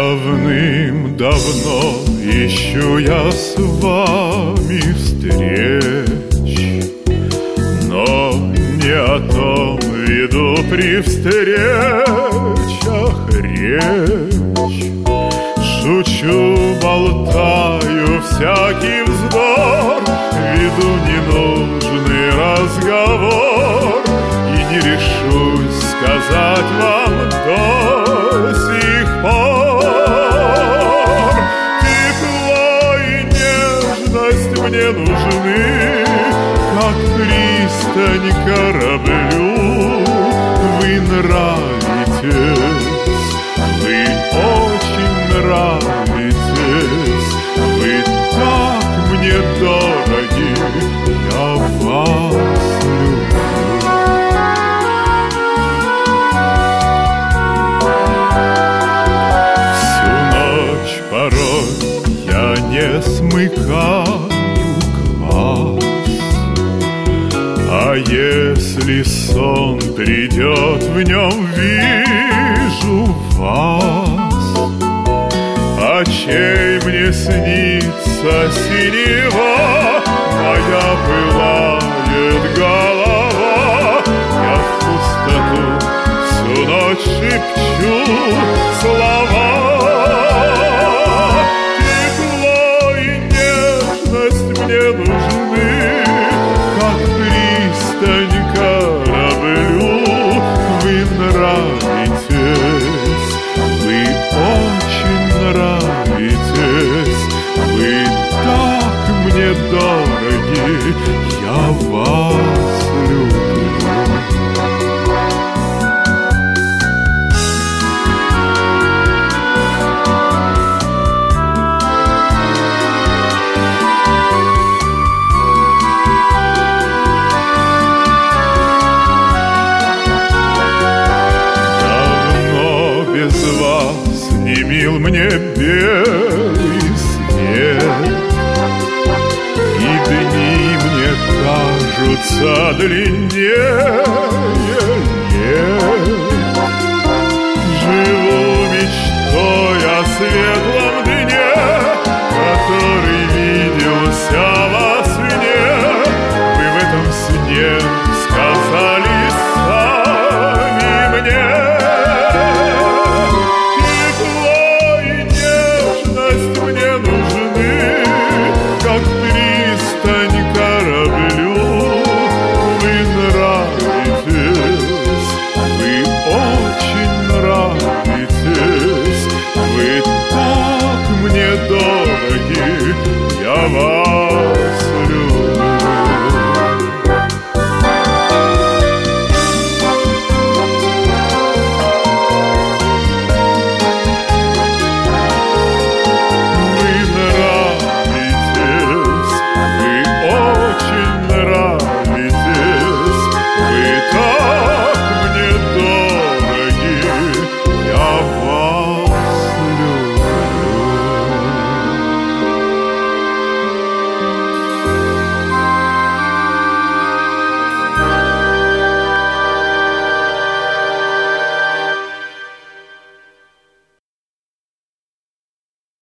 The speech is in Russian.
Давным-давно ищу я с вами встреч, но не о том веду при встречах речь. Шучу, болтаю всякий вздор, веду ненужный разговор и не решусь сказать вам до сих пор. Тепло и нежность мне нужны, как пристань кораблю. Вы нравитесь, вы очень нравитесь, вы так мне дороги, я вас люблю. Всю ночь порой я не смыкаю глаз, а если сон придет, в нем вижу вас. Очей мне снится синева, моя пылает голова. Я в пустоту всю ночь шепчу слова. Тепло и нежность мне нужны, как пристань кораблю. Вы нравитесь, вы очень нравитесь, вы так мне дороги, я вас люблю. Без вас не мил мне белый снег, и дни мне кажутся длиннее